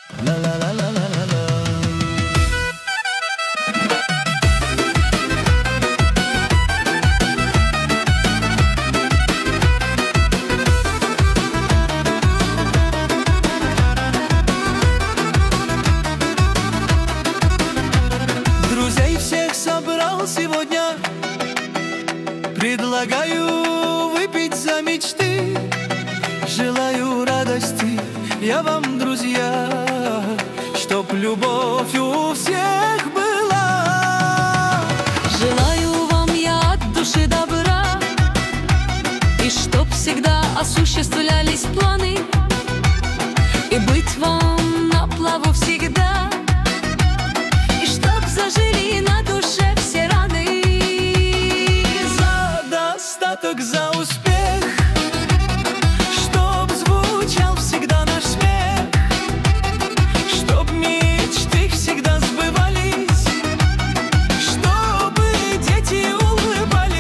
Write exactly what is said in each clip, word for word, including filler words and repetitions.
Ла-ла-ла-ла-ла-ла-ла. Друзей всех собрал сегодня, предлагаю выпить за мечты. Желаю радости я вам, друзья, чтоб любовь у всех была. Желаю вам я от души добра, и чтоб всегда осуществлялись планы, и быть вам на плаву всегда, и чтоб зажили на душе все раны. За достаток, за успех, чтоб звучал всегда наш смех, чтоб мечты всегда сбывались, чтобы дети улыбались.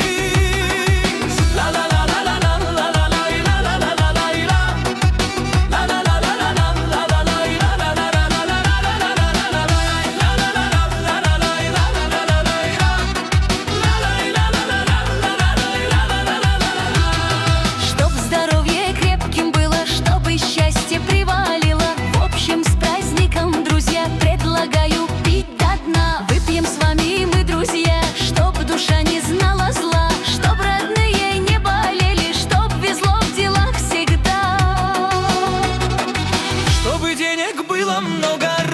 Чтоб здоровье крепким было, чтобы счастье привалило. В общем, с праздником, друзья, предлагаю пить до дна. Выпьем с вами мы, друзья, чтоб душа не знала зла, чтоб родные не болели, чтоб везло в делах всегда. Чтобы денег было много,